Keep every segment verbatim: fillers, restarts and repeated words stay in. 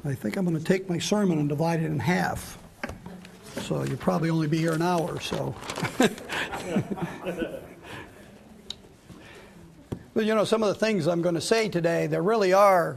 I think I'm going to take my sermon and divide it in half. So you'll probably only be here an hour or so. But you know, some of the things I'm going to say today, there really are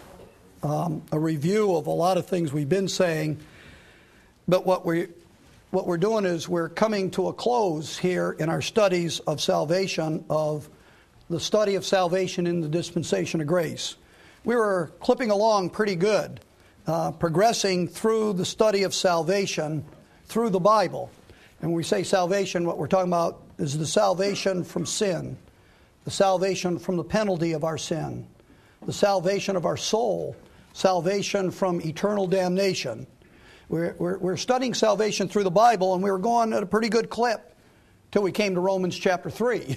um, a review of a lot of things we've been saying. But what we what we're doing is we're coming to a close here in our studies of salvation, of the study of salvation in the dispensation of grace. We were clipping along pretty good, uh, progressing through the study of salvation through the Bible. And when we say salvation, what we're talking about is the salvation from sin, the salvation from the penalty of our sin, the salvation of our soul, salvation from eternal damnation. We're, we're, we're studying salvation through the Bible, and we were going at a pretty good clip till we came to Romans chapter three.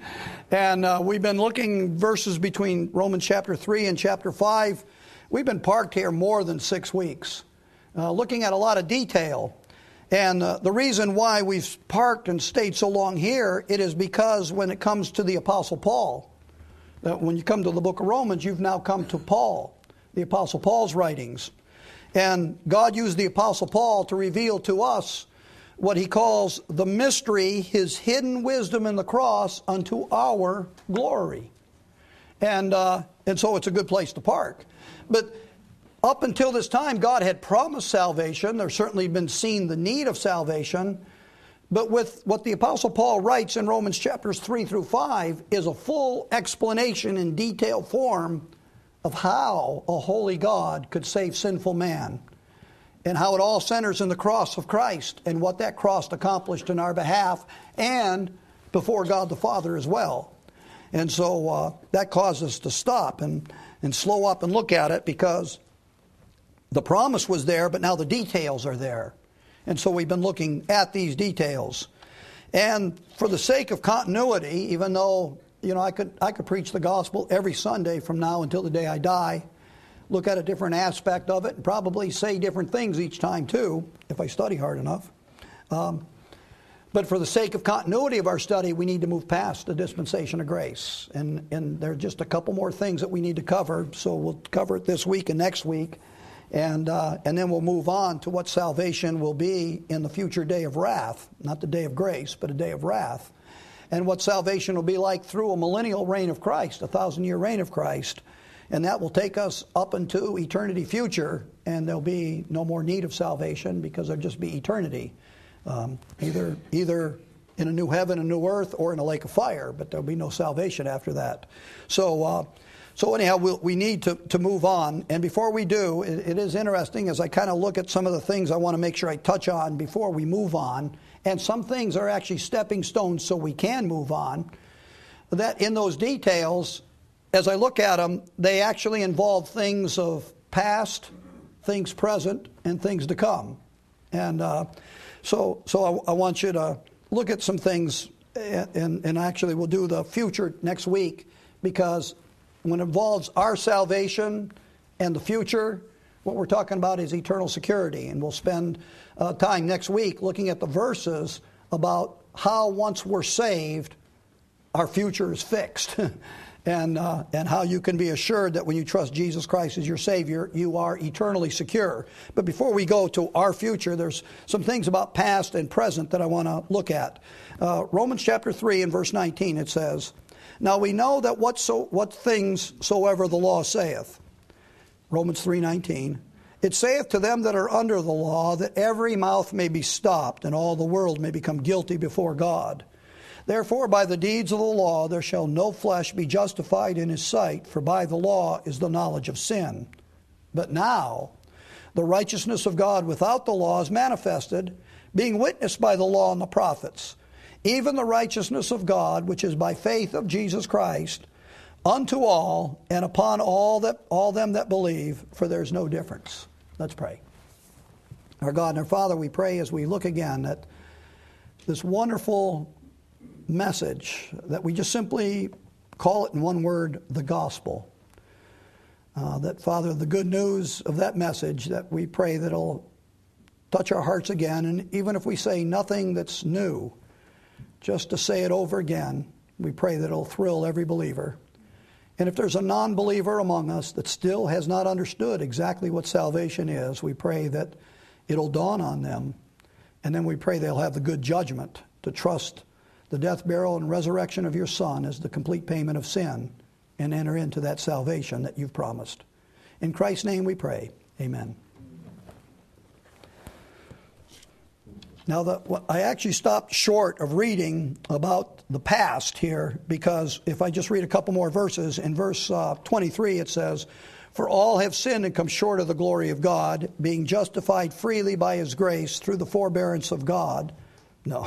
And uh, we've been looking verses between Romans chapter three and chapter five. We've been parked here more than six weeks, uh, looking at a lot of detail. And uh, the reason why we've parked and stayed so long here, it is because when it comes to the Apostle Paul, uh, when you come to the book of Romans, you've now come to Paul, the Apostle Paul's writings. And God used the Apostle Paul to reveal to us what he calls the mystery, his hidden wisdom in the cross unto our glory. And uh, and so it's a good place to park. But up until this time, God had promised salvation. There's certainly been seen the need of salvation. But with what the Apostle Paul writes in Romans chapters three through five is a full explanation in detailed form of how a holy God could save sinful man, and how it all centers in the cross of Christ and what that cross accomplished in our behalf and before God the Father as well. And so uh, that caused us to stop and, and slow up and look at it, because the promise was there, but now the details are there. And so we've been looking at these details. And for the sake of continuity, even though, you know, I could I could preach the gospel every Sunday from now until the day I die, look at a different aspect of it, and probably say different things each time too, if I study hard enough. Um, but for the sake of continuity of our study, we need to move past the dispensation of grace. And, and there are just a couple more things that we need to cover, so we'll cover it this week and next week. And uh, and then we'll move on to what salvation will be in the future day of wrath. Not the day of grace, but a day of wrath. And what salvation will be like through a millennial reign of Christ, a thousand-year reign of Christ. And that will take us up into eternity future, and there'll be no more need of salvation, because there'll just be eternity. Um, either either in a new heaven, a new earth, or in a lake of fire, but there'll be no salvation after that. So uh, so anyhow, we'll, we need to, to move on. And before we do, it, it is interesting as I kind of look at some of the things I want to make sure I touch on before we move on. And some things are actually stepping stones so we can move on. That in those details, as I look at them, they actually involve things of past, things present, and things to come. And uh, so so I, I want you to look at some things, and, and actually we'll do the future next week, because when it involves our salvation and the future, what we're talking about is eternal security. And we'll spend uh, time next week looking at the verses about how once we're saved, our future is fixed. And uh, and how you can be assured that when you trust Jesus Christ as your Savior, you are eternally secure. But before we go to our future, there's some things about past and present that I want to look at. Uh, Romans chapter three and verse nineteen, it says, "Now we know that what, so, what things soever the law saith," Romans three nineteen, "it saith to them that are under the law, that every mouth may be stopped, and all the world may become guilty before God. Therefore, by the deeds of the law there shall no flesh be justified in his sight, for by the law is the knowledge of sin. But now the righteousness of God without the law is manifested, being witnessed by the law and the prophets, even the righteousness of God, which is by faith of Jesus Christ, unto all and upon all that all them that believe, for there is no difference." Let's pray. Our God and our Father, we pray as we look again at this wonderful message that we just simply call it in one word, the gospel. Uh, that, Father, the good news of that message, that we pray that it'll touch our hearts again. And even if we say nothing that's new, just to say it over again, we pray that it'll thrill every believer. And if there's a non-believer among us that still has not understood exactly what salvation is, we pray that it'll dawn on them. And then we pray they'll have the good judgment to trust the death, burial, and resurrection of your Son as the complete payment of sin and enter into that salvation that you've promised. In Christ's name we pray. Amen. Now, the, I actually stopped short of reading about the past here, because if I just read a couple more verses, in verse uh, twenty-three it says, "For all have sinned and come short of the glory of God, being justified freely by His grace through the forbearance of God." No.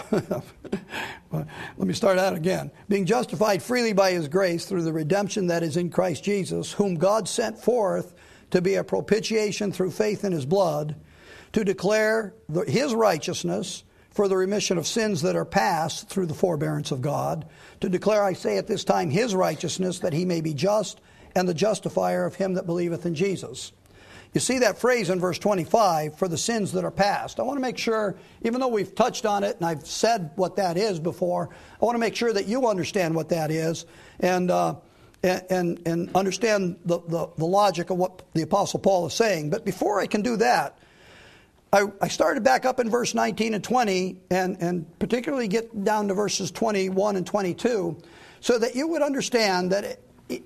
Let me start out again. "Being justified freely by His grace through the redemption that is in Christ Jesus, whom God sent forth to be a propitiation through faith in His blood, to declare the, His righteousness for the remission of sins that are past through the forbearance of God, to declare, I say at this time, His righteousness, that He may be just and the justifier of him that believeth in Jesus." You see that phrase in verse twenty-five, for the sins that are past. I want to make sure, even though we've touched on it and I've said what that is before, I want to make sure that you understand what that is and uh, and, and understand the, the, the logic of what the Apostle Paul is saying. But before I can do that, I, I started back up in verse nineteen and twenty, and, and particularly get down to verses twenty-one and twenty-two, so that you would understand that it, it,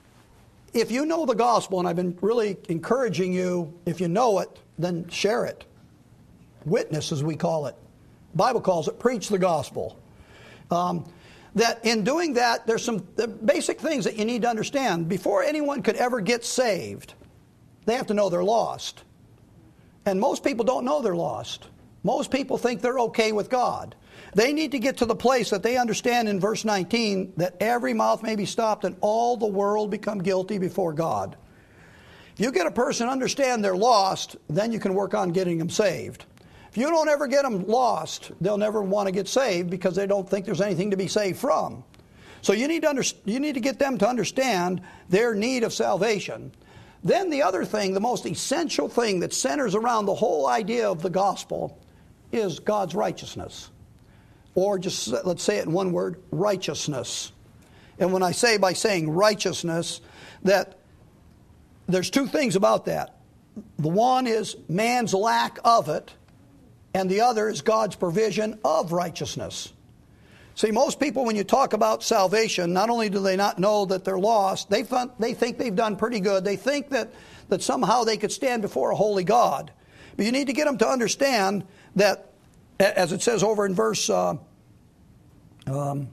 if you know the gospel, and I've been really encouraging you, if you know it, then share it. Witness, as we call it. The Bible calls it preach the gospel. Um, that in doing that, there's some basic things that you need to understand. Before anyone could ever get saved, they have to know they're lost. And most people don't know they're lost. Most people think they're okay with God. They need to get to the place that they understand in verse nineteen that every mouth may be stopped and all the world become guilty before God. If you get a person to understand they're lost, then you can work on getting them saved. If you don't ever get them lost, they'll never want to get saved because they don't think there's anything to be saved from. So you need to under, you need to get them to understand their need of salvation. Then the other thing, the most essential thing that centers around the whole idea of the gospel is God's righteousness. Or just, let's say it in one word, righteousness. And when I say by saying righteousness, that there's two things about that. The one is man's lack of it, and the other is God's provision of righteousness. See, most people, when you talk about salvation, not only do they not know that they're lost, they, th- they think they've done pretty good. They think that, that somehow they could stand before a holy God. But you need to get them to understand that, as it says over in verse uh, um,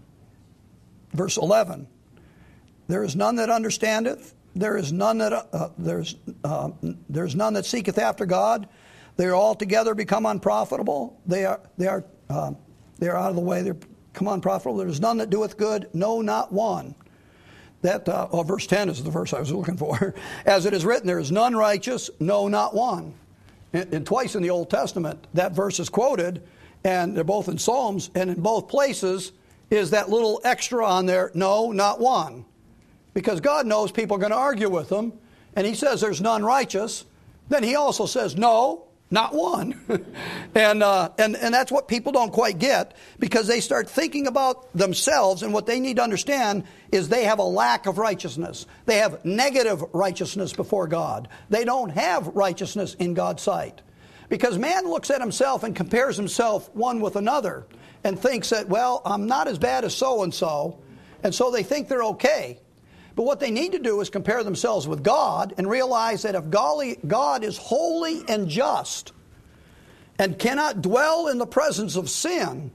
verse eleven, there is none that understandeth, there is none that uh, there's uh, there's none that seeketh after God. They are altogether become unprofitable. They are they are uh, they are out of the way. They're come unprofitable. There is none that doeth good, no, not one. That uh, oh, verse ten is the verse I was looking for. As it is written, there is none righteous, no, not one. And, and twice in the Old Testament, that verse is quoted, and they're both in Psalms, and in both places is that little extra on there, no, not one. Because God knows people are going to argue with him, and he says there's none righteous. Then he also says, no, not one. and, uh, and, and that's what people don't quite get, because they start thinking about themselves, and what they need to understand is they have a lack of righteousness. They have negative righteousness before God. They don't have righteousness in God's sight. Because man looks at himself and compares himself one with another and thinks that, well, I'm not as bad as so-and-so, and so they think they're okay. But what they need to do is compare themselves with God and realize that if God is holy and just and cannot dwell in the presence of sin,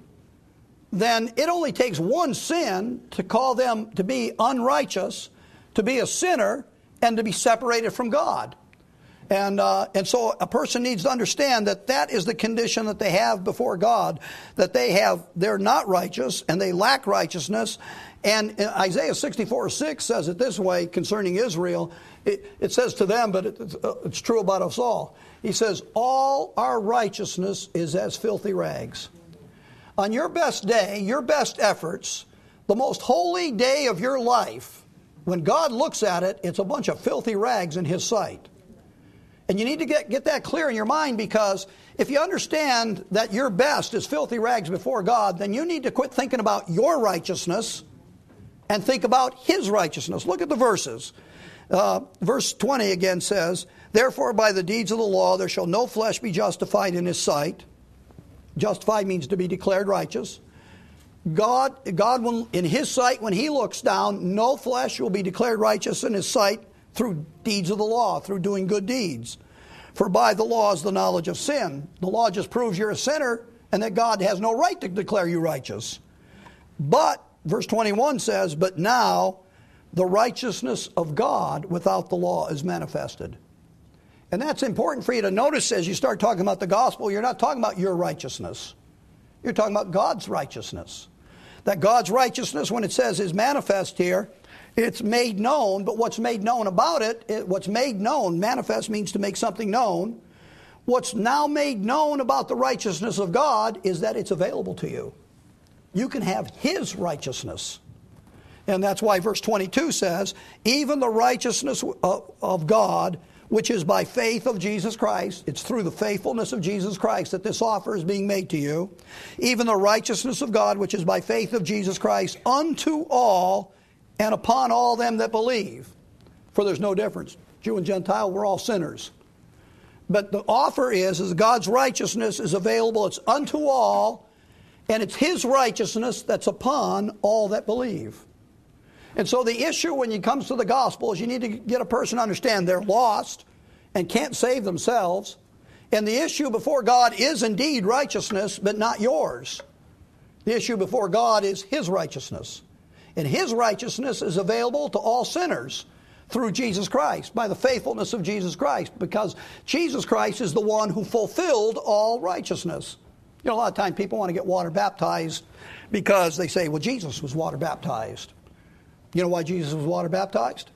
then it only takes one sin to call them to be unrighteous, to be a sinner, and to be separated from God. And uh, and so a person needs to understand that that is the condition that they have before God, that they have, they're not righteous and they lack righteousness. And Isaiah sixty-four six says it this way concerning Israel. It, it says to them, but it, it's true about us all. He says, all our righteousness is as filthy rags. On your best day, your best efforts, the most holy day of your life, when God looks at it, it's a bunch of filthy rags in His sight. And you need to get, get that clear in your mind, because if you understand that your best is filthy rags before God, then you need to quit thinking about your righteousness and think about His righteousness. Look at the verses. Uh, verse twenty again says, therefore by the deeds of the law there shall no flesh be justified in His sight. Justified means to be declared righteous. God, God will, in His sight, when He looks down, no flesh will be declared righteous in His sight through deeds of the law, through doing good deeds. For by the law is the knowledge of sin. The law just proves you're a sinner and that God has no right to declare you righteous. But, verse twenty-one says, but now the righteousness of God without the law is manifested. And that's important for you to notice as you start talking about the gospel. You're not talking about your righteousness. You're talking about God's righteousness. That God's righteousness, when it says is manifest here, it's made known, but what's made known about it, it, what's made known, manifest means to make something known. What's now made known about the righteousness of God is that it's available to you. You can have His righteousness. And that's why verse twenty-two says, even the righteousness of, of God, which is by faith of Jesus Christ. It's through the faithfulness of Jesus Christ that this offer is being made to you. Even the righteousness of God, which is by faith of Jesus Christ, unto all and upon all them that believe. For there's no difference. Jew and Gentile, we're all sinners. But the offer is, is God's righteousness is available. It's unto all, and it's His righteousness that's upon all that believe. And so the issue when it comes to the gospel is you need to get a person to understand they're lost and can't save themselves. And the issue before God is indeed righteousness, but not yours. The issue before God is His righteousness. And His righteousness is available to all sinners through Jesus Christ, by the faithfulness of Jesus Christ, because Jesus Christ is the one who fulfilled all righteousness. You know, a lot of times people want to get water baptized because they say, well, Jesus was water baptized. You know why Jesus was water baptized?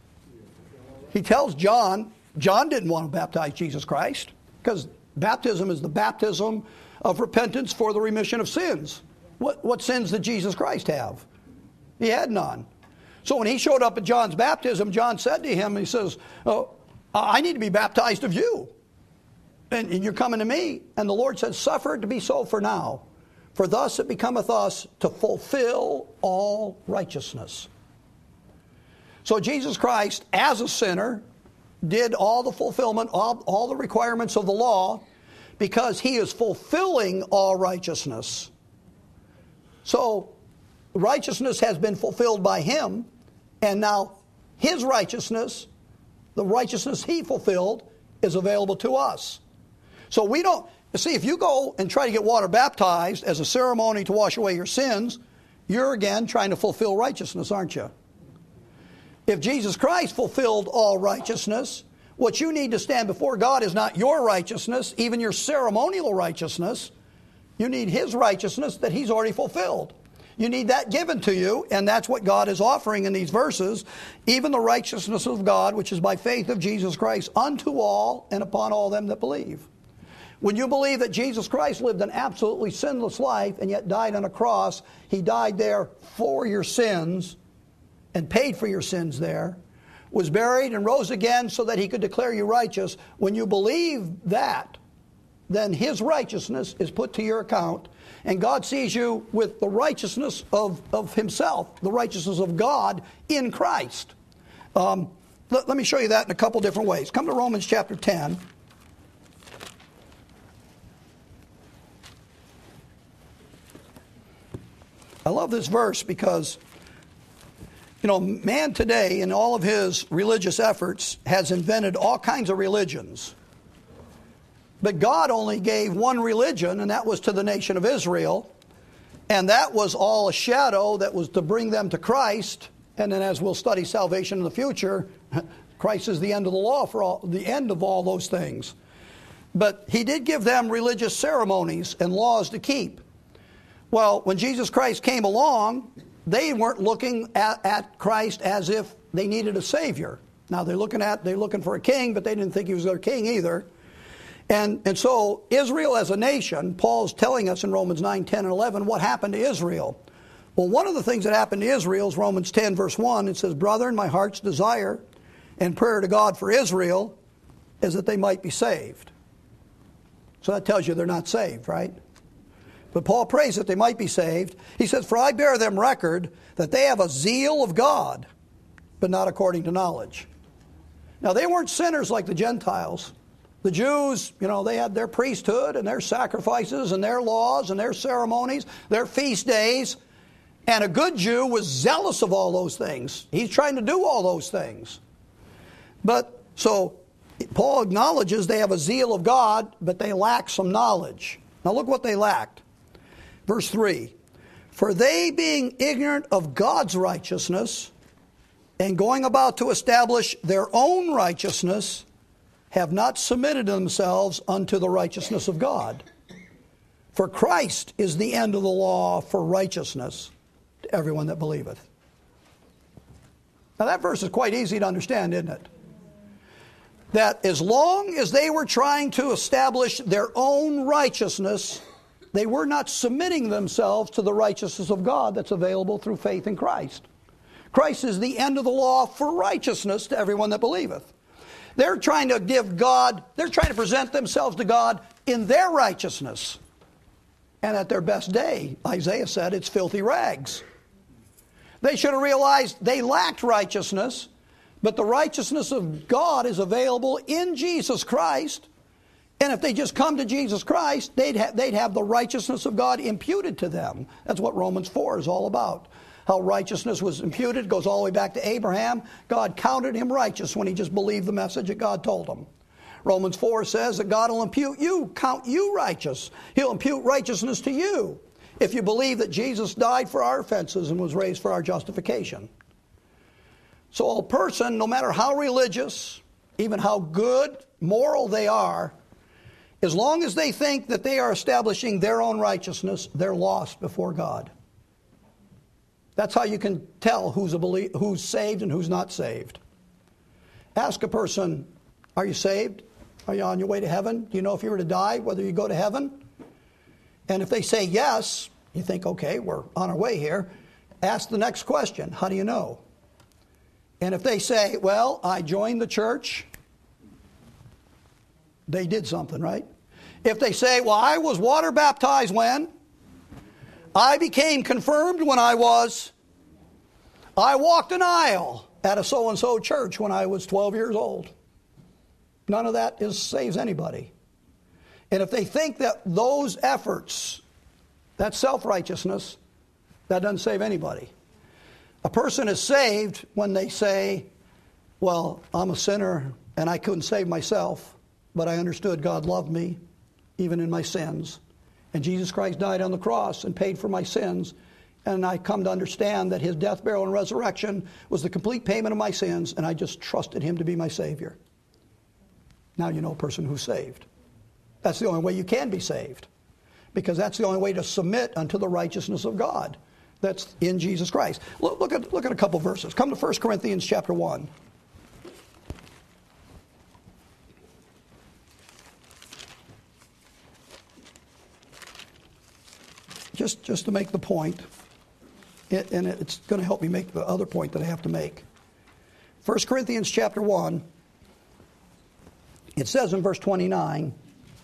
He tells John, John didn't want to baptize Jesus Christ because baptism is the baptism of repentance for the remission of sins. What, what sins did Jesus Christ have? He had none. So when he showed up at John's baptism, John said to him, he says, oh, I need to be baptized of you. And, and you're coming to me. And the Lord said, suffer it to be so for now. For thus it becometh us to fulfill all righteousness. So Jesus Christ, as a sinner, did all the fulfillment, all, all the requirements of the law, because He is fulfilling all righteousness. So righteousness has been fulfilled by Him, and now His righteousness, the righteousness He fulfilled, is available to us. So we don't, see, if you go and try to get water baptized as a ceremony to wash away your sins, you're again trying to fulfill righteousness, aren't you? If Jesus Christ fulfilled all righteousness, what you need to stand before God is not your righteousness, even your ceremonial righteousness. You need His righteousness that He's already fulfilled. You need that given to you, and that's what God is offering in these verses. Even the righteousness of God, which is by faith of Jesus Christ, unto all and upon all them that believe. When you believe that Jesus Christ lived an absolutely sinless life and yet died on a cross, He died there for your sins and paid for your sins there, was buried and rose again so that He could declare you righteous. When you believe that, then His righteousness is put to your account, and God sees you with the righteousness of, of Himself, the righteousness of God in Christ. Um, let, let me show you that in a couple different ways. Come to Romans chapter ten. I love this verse because, you know, man today, in all of his religious efforts, has invented all kinds of religions. But God only gave one religion, and that was to the nation of Israel. And that was all a shadow that was to bring them to Christ. And then as we'll study salvation in the future, Christ is the end of the law for all, the end of all those things. But He did give them religious ceremonies and laws to keep. Well, when Jesus Christ came along, they weren't looking at, at Christ as if they needed a Savior. Now they're looking at they're looking for a king, but they didn't think He was their king either. And and so Israel as a nation, Paul's telling us in Romans nine, ten, and eleven what happened to Israel. Well, one of the things that happened to Israel is Romans ten, verse one. It says, "Brethren, my heart's desire and prayer to God for Israel is that they might be saved." So that tells you they're not saved, right? but Paul prays that they might be saved. He says, for I bear them record that they have a zeal of God, but not according to knowledge. Now, they weren't sinners like the Gentiles. The Jews, you know, they had their priesthood and their sacrifices and their laws and their ceremonies, their feast days. And a good Jew was zealous of all those things. He's trying to do all those things. But, so, Paul acknowledges they have a zeal of God, but they lack some knowledge. Now look what they lacked. Verse three. For they being ignorant of God's righteousness, and going about to establish their own righteousness, have not submitted themselves unto the righteousness of God. For Christ is the end of the law for righteousness to everyone that believeth. Now that verse is quite easy to understand, isn't it? That as long as they were trying to establish their own righteousness, they were not submitting themselves to the righteousness of God that's available through faith in Christ. Christ is the end of the law for righteousness to everyone that believeth. They're trying to give God, they're trying to present themselves to God in their righteousness. And at their best day, Isaiah said, it's filthy rags. They should have realized they lacked righteousness, but the righteousness of God is available in Jesus Christ. And if they just come to Jesus Christ, they'd, ha- they'd have the righteousness of God imputed to them. That's what Romans four is all about. How righteousness was imputed goes all the way back to Abraham. God counted him righteous when he just believed the message that God told him. Romans four says that God will impute you, count you righteous. He'll impute righteousness to you if you believe that Jesus died for our offenses and was raised for our justification. So a person, no matter how religious, even how good, moral they are, as long as they think that they are establishing their own righteousness, they're lost before God. That's how you can tell who's a belie- who's saved and who's not saved. Ask a person, are you saved? Are you on your way to heaven? Do you know if you were to die, whether you go to heaven? And if they say yes, you think, okay, we're on our way here. Ask the next question, how do you know? And if they say, well, I joined the church, they did something, right? If they say, well, I was water baptized when? I became confirmed when I was. I walked an aisle at a so-and-so church when I was twelve years old. None of that is, saves anybody. And if they think that those efforts, that self-righteousness, that doesn't save anybody. A person is saved when they say, well, I'm a sinner and I couldn't save myself, but I understood God loved me even in my sins. And Jesus Christ died on the cross and paid for my sins. And I come to understand that his death, burial, and resurrection was the complete payment of my sins, and I just trusted him to be my Savior. Now you know a person who's saved. That's the only way you can be saved, because that's the only way to submit unto the righteousness of God that's in Jesus Christ. Look, look at, look at a couple verses. Come to First Corinthians chapter one. Just, just to make the point, it, and it's going to help me make the other point that I have to make. First Corinthians chapter one, it says in verse twenty-nine,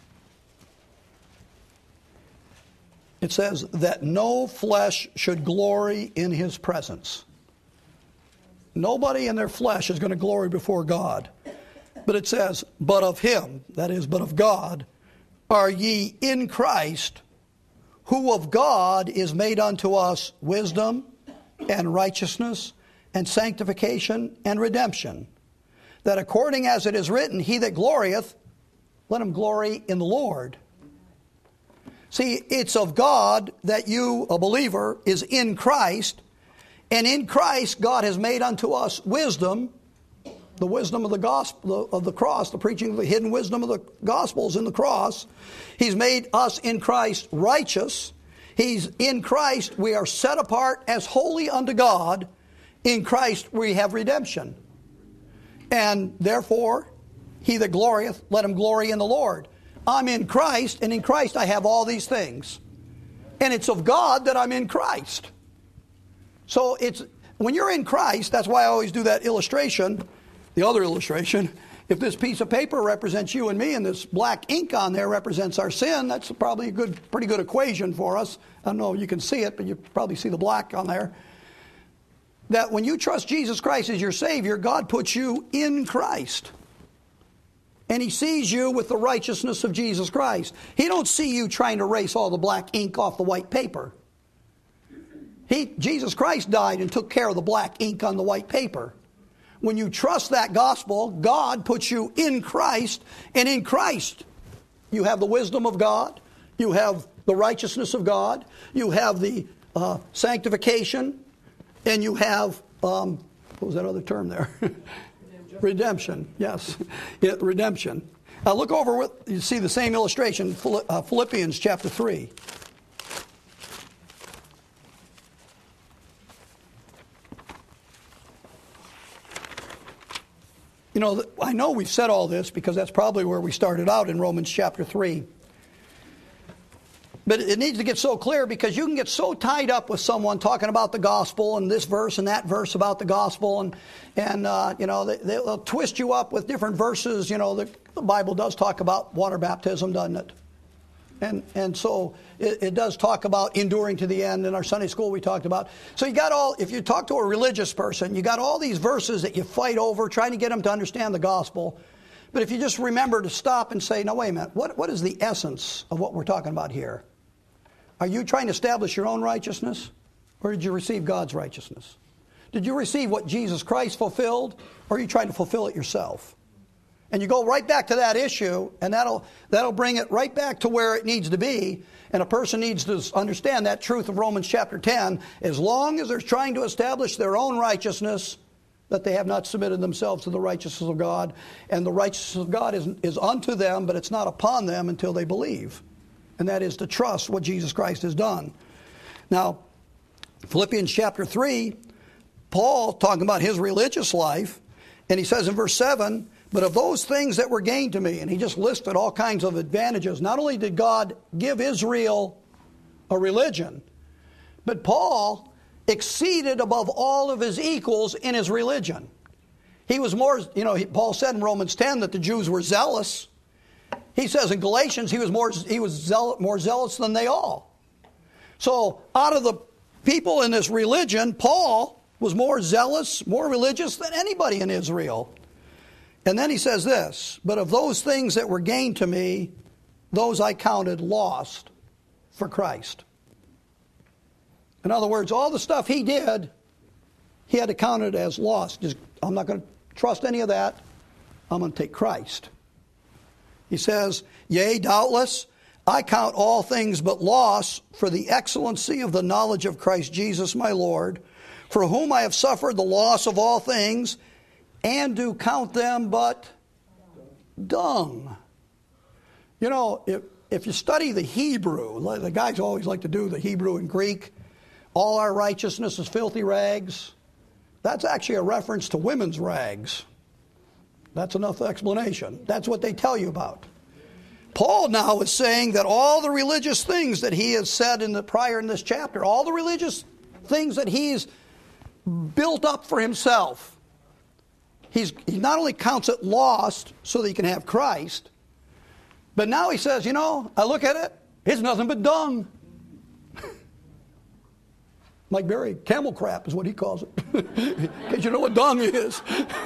it says that no flesh should glory in his presence. Nobody in their flesh is going to glory before God. But it says, but of him, that is, but of God, are ye in Christ, who of God is made unto us wisdom and righteousness and sanctification and redemption, that according as it is written, he that glorieth, let him glory in the Lord. See, it's of God that you, a believer, is in Christ, and in Christ God has made unto us wisdom, the wisdom of the gospel of the cross, the preaching of the hidden wisdom of the gospels in the cross. He's made us in Christ righteous. He's in Christ we are set apart as holy unto God. In Christ we have redemption. And therefore, he that glorieth, let him glory in the Lord. I'm in Christ, and in Christ I have all these things. And it's of God that I'm in Christ. So it's when you're in Christ, that's why I always do that illustration, the other illustration, If this piece of paper represents you and me and this black ink on there represents our sin, that's probably a good, pretty good equation for us. I don't know if you can see it, but you probably see the black on there. That when you trust Jesus Christ as your Savior, God puts you in Christ. And He sees you with the righteousness of Jesus Christ. He don't see you trying to erase all the black ink off the white paper. He, Jesus Christ died and took care of the black ink on the white paper. When you trust that gospel, God puts you in Christ, and in Christ you have the wisdom of God, you have the righteousness of God, you have the uh, sanctification, and you have, um, what was that other term there? Redemption. Redemption, yes. Yeah, redemption. Now look over, with, you see the same illustration, Philippians chapter three. You know, I know we've said all this because that's probably where we started out in Romans chapter three. But it needs to get so clear because you can get so tied up with someone talking about the gospel and this verse and that verse about the gospel. And, and uh, you know, they, they'll twist you up with different verses. You know, the, the Bible does talk about water baptism, doesn't it? And and so it, it does talk about enduring to the end. In our Sunday school we talked about. So you got all, if you talk to a religious person, you got all these verses that you fight over, trying to get them to understand the gospel. But if you just remember to stop and say, no, wait a minute, what what is the essence of what we're talking about here? Are you trying to establish your own righteousness? Or did you receive God's righteousness? Did you receive what Jesus Christ fulfilled? Or are you trying to fulfill it yourself? And you go right back to that issue, and that'll that'll bring it right back to where it needs to be. And a person needs to understand that truth of Romans chapter ten. As long as they're trying to establish their own righteousness, that they have not submitted themselves to the righteousness of God. And the righteousness of God is, is unto them, but it's not upon them until they believe. And that is to trust what Jesus Christ has done. Now, Philippians chapter three, Paul talking about his religious life, and he says in verse seven, but of those things that were gained to me, and he just listed all kinds of advantages. Not only did God give Israel a religion, but Paul exceeded above all of his equals in his religion. He was more, you know, he, Paul said in Romans ten that the Jews were zealous. He says in Galatians he was more he was zeal, more zealous than they all. So out of the people in this religion, Paul was more zealous, more religious than anybody in Israel. And then he says this, but of those things that were gained to me, those I counted lost for Christ. In other words, all the stuff he did, he had to count it as lost. Just, I'm not going to trust any of that. I'm going to take Christ. He says, yea, doubtless, I count all things but loss for the excellency of the knowledge of Christ Jesus my Lord, for whom I have suffered the loss of all things, and do count them but dung. You know, if, if you study the Hebrew, the guys always like to do the Hebrew and Greek, all our righteousness is filthy rags. That's actually a reference to women's rags. That's enough explanation. That's what they tell you about. Paul now is saying that all the religious things that he has said in the prior in this chapter, all the religious things that he's built up for himself, He's, he not only counts it lost so that he can have Christ, but now he says, you know, I look at it, it's nothing but dung. Mike Berry, camel crap is what he calls it. Because you know what dung is.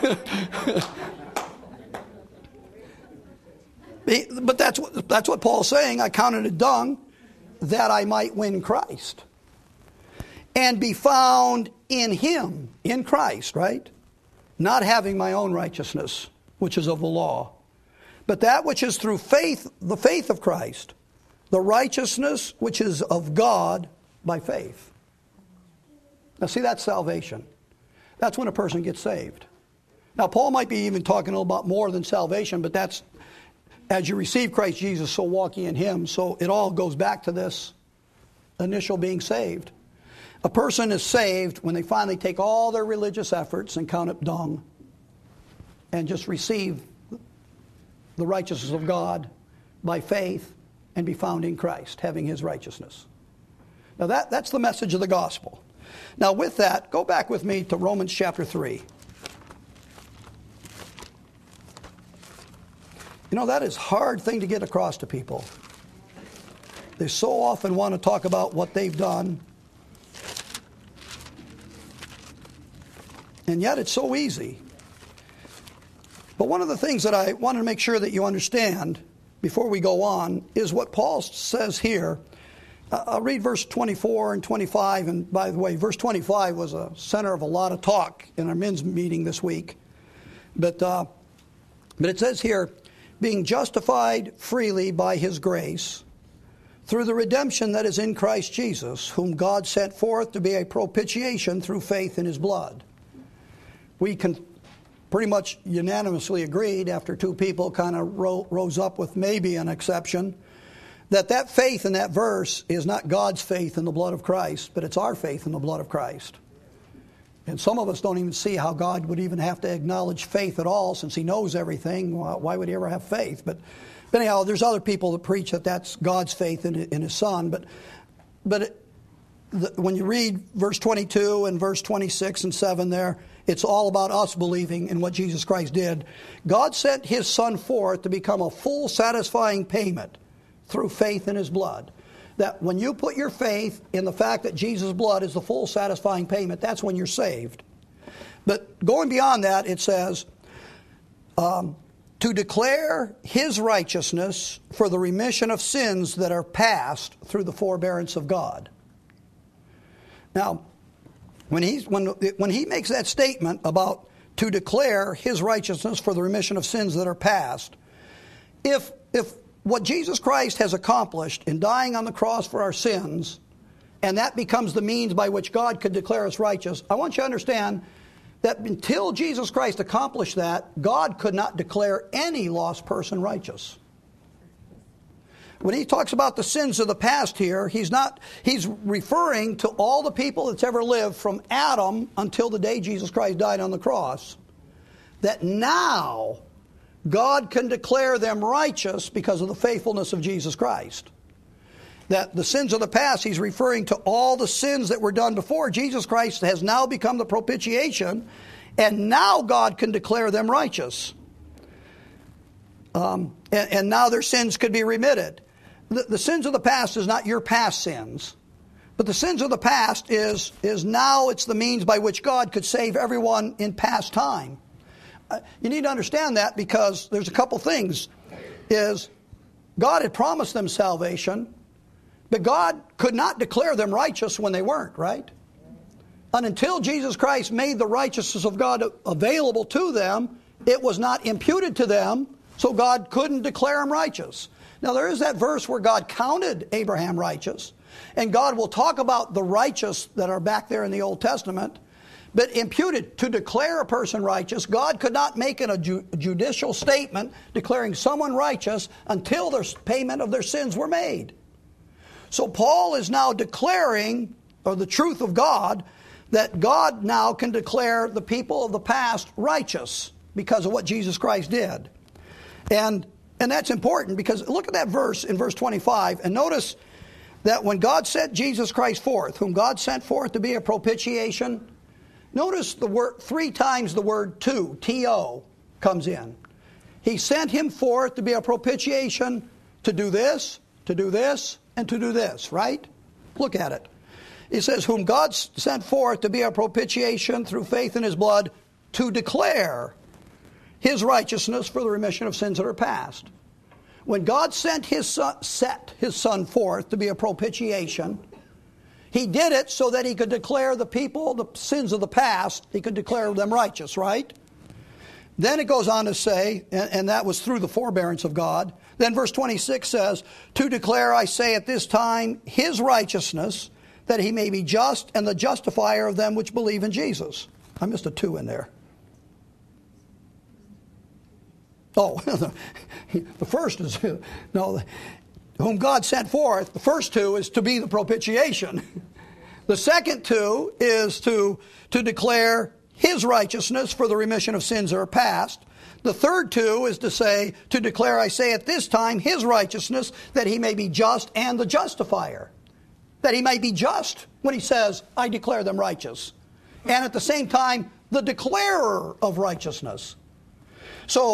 But that's what, that's what Paul's saying. I counted it dung that I might win Christ. And be found in him, in Christ, right? Not having my own righteousness, which is of the law, but that which is through faith, the faith of Christ, the righteousness which is of God by faith. Now see, that's salvation. That's when a person gets saved. Now Paul might be even talking about more than salvation, but that's as you receive Christ Jesus, so walk ye in him. So it all goes back to this initial being saved. A person is saved when they finally take all their religious efforts and count it dung and just receive the righteousness of God by faith and be found in Christ, having his righteousness. Now that, that's the message of the gospel. Now with that, go back with me to Romans chapter three. You know, that is a hard thing to get across to people. They so often want to talk about what they've done. And yet it's so easy. But one of the things that I want to make sure that you understand before we go on is what Paul says here. Uh, I'll read verse twenty-four and twenty-five. And by the way, verse twenty-five was a center of a lot of talk in our men's meeting this week. But, uh, but it says here, being justified freely by his grace through the redemption that is in Christ Jesus, whom God sent forth to be a propitiation through faith in his blood. We can pretty much unanimously agreed, after two people kind of ro- rose up with maybe an exception, that that faith in that verse is not God's faith in the blood of Christ, but it's our faith in the blood of Christ. And some of us don't even see how God would even have to acknowledge faith at all, since he knows everything. Why would he ever have faith? But, but anyhow, there's other people that preach that that's God's faith in, in his Son. But, but it, the, when you read verse twenty-two and verse twenty-six and seven there, it's all about us believing in what Jesus Christ did. God sent his Son forth to become a full, satisfying payment through faith in his blood. That when you put your faith in the fact that Jesus' blood is the full, satisfying payment, that's when you're saved. But going beyond that, it says, um, to declare his righteousness for the remission of sins that are past through the forbearance of God. Now, When, he's, when, when he makes that statement about to declare his righteousness for the remission of sins that are past, if, if what Jesus Christ has accomplished in dying on the cross for our sins, and that becomes the means by which God could declare us righteous, I want you to understand that until Jesus Christ accomplished that, God could not declare any lost person righteous. When he talks about the sins of the past here, he's not, he's referring to all the people that's ever lived from Adam until the day Jesus Christ died on the cross. That now God can declare them righteous because of the faithfulness of Jesus Christ. That the sins of the past, he's referring to all the sins that were done before. Jesus Christ has now become the propitiation, and now God can declare them righteous. Um, and, and now their sins could be remitted. The, the sins of the past is not your past sins. But the sins of the past is, is now it's the means by which God could save everyone in past time. Uh, you need to understand that, because there's a couple things. Is God had promised them salvation, but God could not declare them righteous when they weren't, right? And until Jesus Christ made the righteousness of God available to them, it was not imputed to them, so God couldn't declare them righteous. Now, there is that verse where God counted Abraham righteous, and God will talk about the righteous that are back there in the Old Testament. But imputed, to declare a person righteous, God could not make it a ju- judicial statement declaring someone righteous until their payment of their sins were made. So Paul is now declaring, or the truth of God, that God now can declare the people of the past righteous because of what Jesus Christ did. And And that's important, because look at that verse in verse twenty-five, and notice that when God sent Jesus Christ forth, whom God sent forth to be a propitiation, notice the word three times the word to, T O, comes in. He sent him forth to be a propitiation to do this, to do this, and to do this, right? Look at it. It says, whom God sent forth to be a propitiation through faith in his blood, to declare his righteousness for the remission of sins that are past. When God sent his son, set his son forth to be a propitiation, he did it so that he could declare the people, the sins of the past, he could declare them righteous, right? Then it goes on to say, and, and that was through the forbearance of God. Then verse twenty-six says, to declare, I say at this time, his righteousness, that he may be just and the justifier of them which believe in Jesus. I missed a two in there. Oh, the first is, no, whom God sent forth. The first two is to be the propitiation. The second two is to, to declare his righteousness for the remission of sins that are past. The third two is to say, to declare, I say at this time, his righteousness, that he may be just and the justifier. That he may be just when he says, I declare them righteous. And at the same time, the declarer of righteousness. So,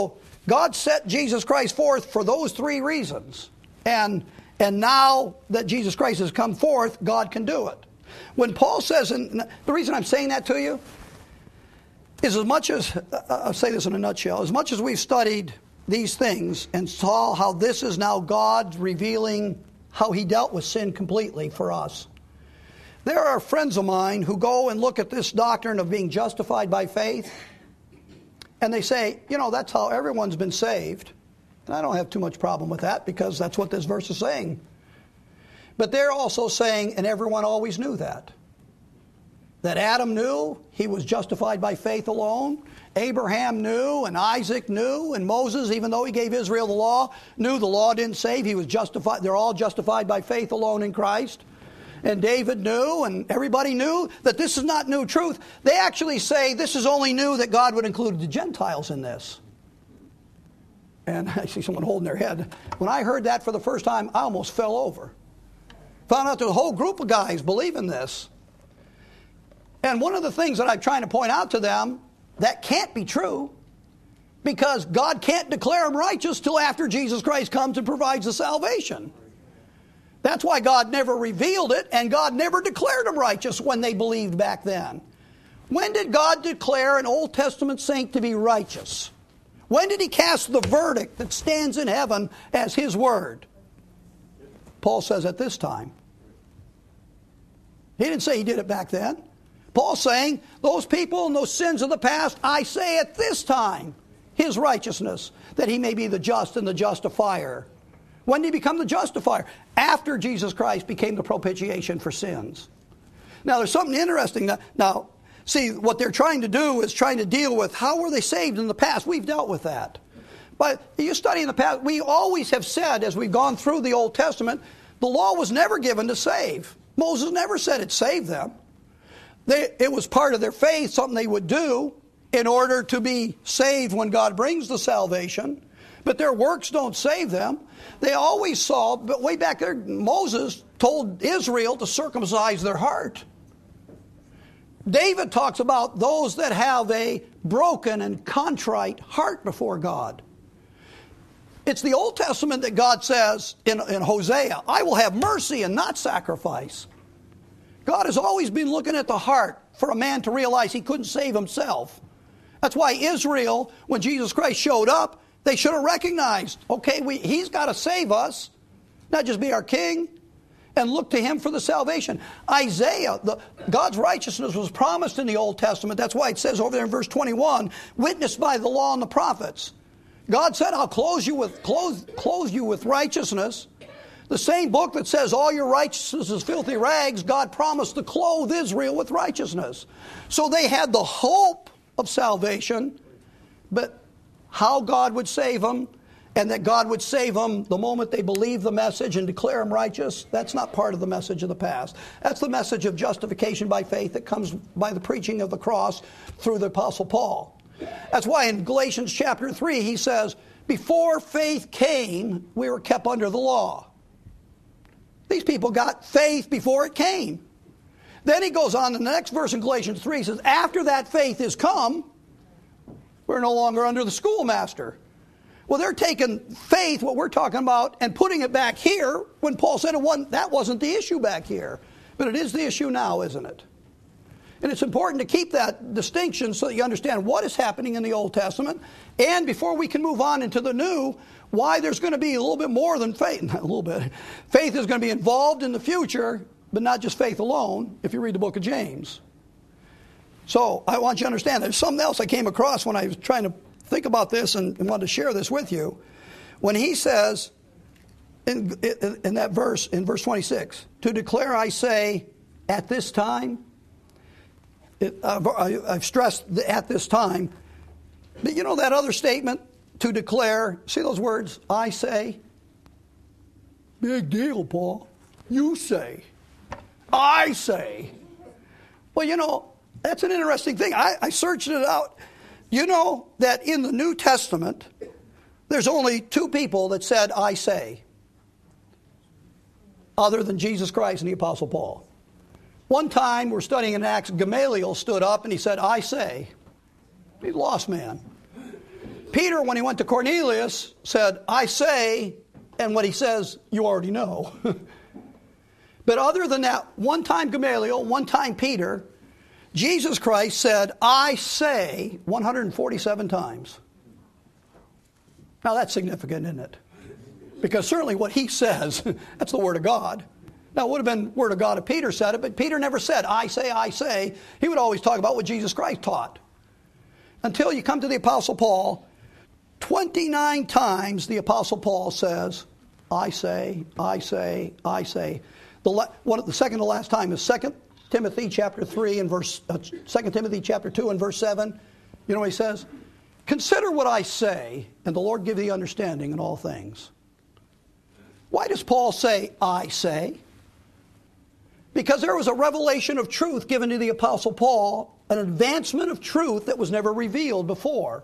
God set Jesus Christ forth for those three reasons. And, and now that Jesus Christ has come forth, God can do it. When Paul says, and the reason I'm saying that to you is as much as, I'll say this in a nutshell, as much as we've studied these things and saw how this is now God revealing how he dealt with sin completely for us. There are friends of mine who go and look at this doctrine of being justified by faith, and they say, you know, that's how everyone's been saved. And I don't have too much problem with that because that's what this verse is saying. But they're also saying, and everyone always knew that, that Adam knew he was justified by faith alone. Abraham knew, and Isaac knew, and Moses, even though he gave Israel the law, knew the law didn't save. He was justified. They're all justified by faith alone in Christ. And David knew, and everybody knew that this is not new truth. They actually say this is only new that God would include the Gentiles in this. And I see someone holding their head. When I heard that for the first time, I almost fell over. Found out there's a whole group of guys believe in this. And one of the things that I'm trying to point out to them, that can't be true, because God can't declare them righteous till after Jesus Christ comes and provides the salvation. That's why God never revealed it, and God never declared them righteous when they believed back then. When did God declare an Old Testament saint to be righteous? When did he cast the verdict that stands in heaven as his word? Paul says at this time. He didn't say he did it back then. Paul's saying, those people and those sins of the past, I say at this time, his righteousness, that he may be the just and the justifier. When did he become the justifier? After Jesus Christ became the propitiation for sins. Now, there's something interesting. Now, now, see, what they're trying to do is trying to deal with how were they saved in the past. We've dealt with that. But you study in the past, we always have said, as we've gone through the Old Testament, the law was never given to save. Moses never said it saved them. They, it was part of their faith, something they would do in order to be saved when God brings the salvation. But their works don't save them. They always saw, but way back there, Moses told Israel to circumcise their heart. David talks about those that have a broken and contrite heart before God. It's the Old Testament that God says in, in Hosea, I will have mercy and not sacrifice. God has always been looking at the heart for a man to realize he couldn't save himself. That's why Israel, when Jesus Christ showed up, they should have recognized, okay, we, he's got to save us, not just be our king, and look to him for the salvation. Isaiah, the, God's righteousness was promised in the Old Testament. That's why it says over there in verse twenty-one, witnessed by the law and the prophets. God said, I'll clothe you with, clothe, clothe you with righteousness. The same book that says all your righteousness is filthy rags, God promised to clothe Israel with righteousness. So they had the hope of salvation, but how God would save them, and that God would save them the moment they believe the message and declare them righteous, that's not part of the message of the past. That's the message of justification by faith that comes by the preaching of the cross through the Apostle Paul. That's why in Galatians chapter three he says, before faith came, we were kept under the law. These people got faith before it came. Then he goes on in the next verse in Galatians three, he says, after that faith is come, we're no longer under the schoolmaster. Well, they're taking faith, what we're talking about, and putting it back here when Paul said it wasn't, that wasn't the issue back here. But it is the issue now, isn't it? And it's important to keep that distinction so that you understand what is happening in the Old Testament. And before we can move on into the New, why there's going to be a little bit more than faith. Not a little bit. Faith is going to be involved in the future, but not just faith alone, if you read the book of James. So I want you to understand there's something else I came across when I was trying to think about this and, and wanted to share this with you. When he says in, in, in that verse, in verse twenty-six, to declare, I say, at this time, it, I've, I've stressed the at this time. But you know that other statement, to declare, see those words, I say? Big deal, Paul. You say. I say. Well, you know, that's an interesting thing. I, I searched it out. You know that in the New Testament, there's only two people that said, I say, other than Jesus Christ and the Apostle Paul. One time, we're studying in Acts, Gamaliel stood up and he said, I say. He's a lost man. Peter, when he went to Cornelius, said, I say, and what he says, you already know. But other than that, one time Gamaliel, one time Peter, Jesus Christ said, I say, one hundred forty-seven times. Now that's significant, isn't it? Because certainly what he says, that's the Word of God. Now it would have been Word of God if Peter said it, but Peter never said, I say, I say. He would always talk about what Jesus Christ taught. Until you come to the Apostle Paul, twenty-nine times the Apostle Paul says, I say, I say, I say. The, la- one, the second to last time is Second Timothy chapter three and verse, uh, Second Timothy chapter two and verse seven. You know what he says? Consider what I say, and the Lord give thee understanding in all things. Why does Paul say, I say? Because there was a revelation of truth given to the Apostle Paul, an advancement of truth that was never revealed before.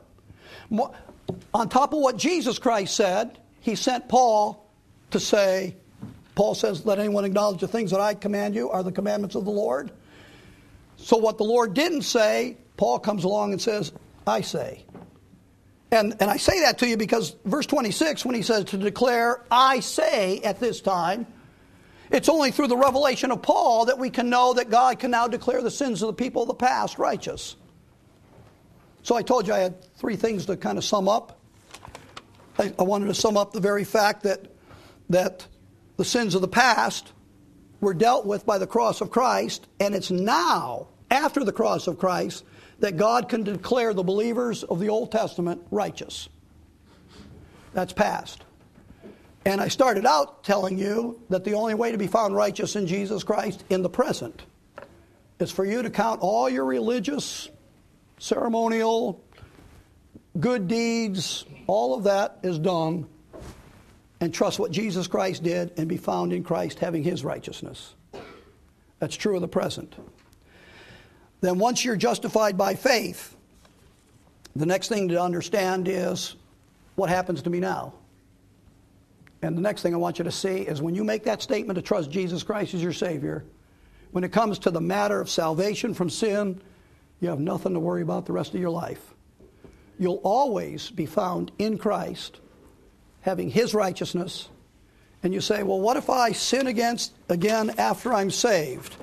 On top of what Jesus Christ said, he sent Paul to say, Paul says, let anyone acknowledge the things that I command you are the commandments of the Lord. So what the Lord didn't say, Paul comes along and says, I say. And, and I say that to you because verse twenty-six, when he says to declare, I say at this time, it's only through the revelation of Paul that we can know that God can now declare the sins of the people of the past righteous. So I told you I had three things to kind of sum up. I, I wanted to sum up the very fact that that the sins of the past were dealt with by the cross of Christ, and it's now, after the cross of Christ, that God can declare the believers of the Old Testament righteous. That's past. And I started out telling you that the only way to be found righteous in Jesus Christ in the present is for you to count all your religious, ceremonial, good deeds, all of that is done, and trust what Jesus Christ did and be found in Christ having His righteousness. That's true of the present. Then once you're justified by faith, the next thing to understand is what happens to me now. And the next thing I want you to see is when you make that statement to trust Jesus Christ as your Savior, when it comes to the matter of salvation from sin, you have nothing to worry about the rest of your life. You'll always be found in Christ, having His righteousness. And you say, well, what if I sin against again after I'm saved?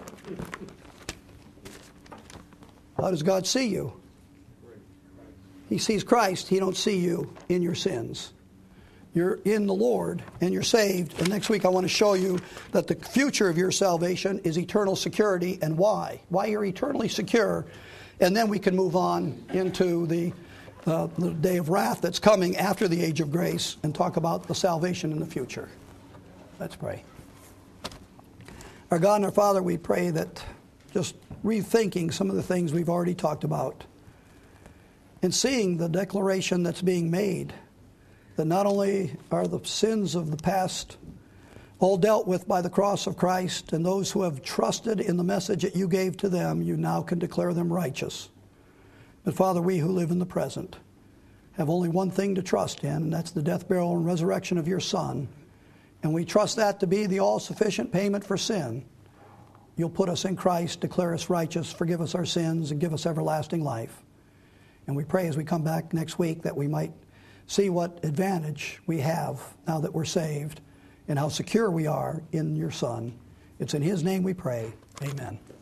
How does God see you? He sees Christ. He don't see you in your sins. You're in the Lord and you're saved. And next week I want to show you that the future of your salvation is eternal security and why. Why you're eternally secure. And then we can move on into the, uh, the day of wrath that's coming after the age of grace and talk about the salvation in the future. Let's pray. Our God and our Father, we pray that just rethinking some of the things we've already talked about and seeing the declaration that's being made that not only are the sins of the past all dealt with by the cross of Christ, and those who have trusted in the message that you gave to them, you now can declare them righteous. But Father, we who live in the present have only one thing to trust in, and that's the death, burial, and resurrection of your Son. And we trust that to be the all-sufficient payment for sin. You'll put us in Christ, declare us righteous, forgive us our sins, and give us everlasting life. And we pray as we come back next week that we might see what advantage we have now that we're saved and how secure we are in your Son. It's in His name we pray. Amen.